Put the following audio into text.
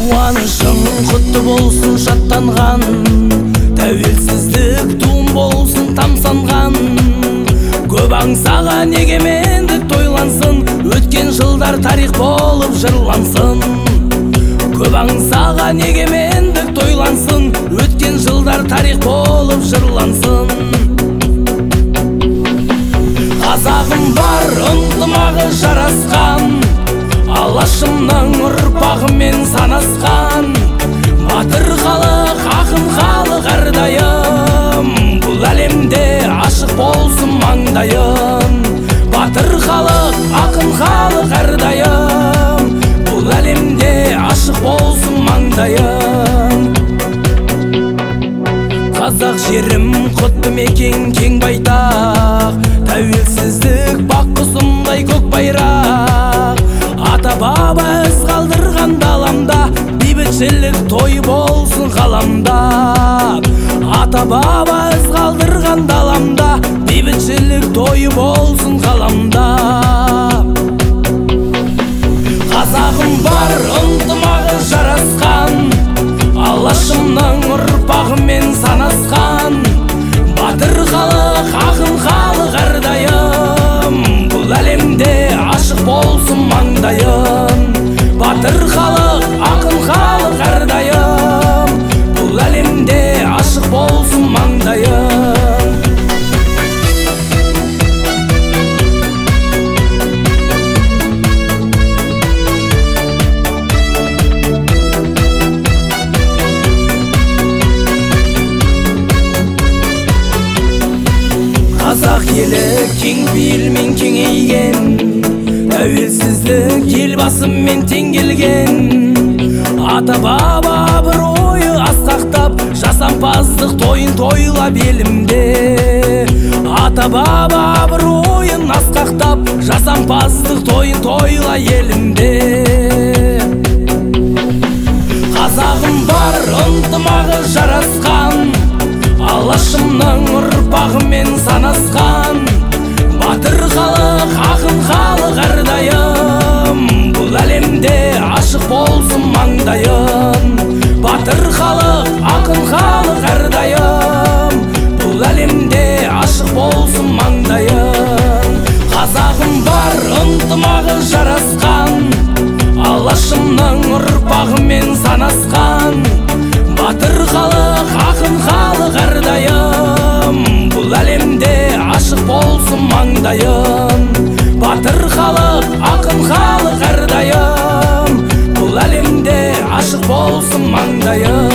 Қуанышың құтты болсын шаттанған, тәуелсіздік туын болсын тамсанған. Көп аңсаған егемендік тойлансын, өткен жылдар тарих болып жырлансын. Көп аңсаған егемендік тойлансын, өткен жылдар тарих болып жырлансын. Қазағым бар, ынтымағы жарасқан, алашымның ұрпағымен санасқан. Батыр халық, ақын халық әрдайым, бұл әлемде ашық болсын маңдайым. Батыр халық, ақын халық әрдайым, бұл әлемде ашық болсын маңдайым. Қазақ жерім құтты мекен кең байтақ, тәуелсіздік бақ құсымдай көк байрақ. Ата баба із қалдырған даламда, бейбітшілік той болсын ғаламда. Ата баба із қалдырған даламда, бейбітшілік той болсын ғаламда. Қазағым бар, ынтымағы жарасқан, алашымның ұрпағымен санасқан. Батыр халық, ақын халық әрдайым, бұл әлемде ашық болсын маңдайым. Батыр халық, ақын халық әрдайым, бұл әлемде ашық болсын маңдайым. Қазақ елі кең пейілмен кеңейген, тәуелсіздік елбасымен тең келген. Ата баба абыройы асқақтап, жасампаздық тойын тойлап елімде. Ата баба абыройын асқақтап, жасампаздық тойын тойла елімде. Қазағым бар, ынтымағы жарасқан, алашымның ұрпағымен санасқан. Батыр халық, ақын халық әрдайым, бұл әлемде ашық болсын маңдайым. Батыр халық, ақын халық әрдайым, бұл әлемде ашық болсын маңдайым. Қазағым бар, ынтымағы жарасқан, алашымның ұрпағымен санасқан. Батыр халық, ақын халық әрдайым, бұл әлемде ашық болсын маңдайым. Батыр халық, ақын халық әрдайым, бұл әлемде ашық болсын маңдайым.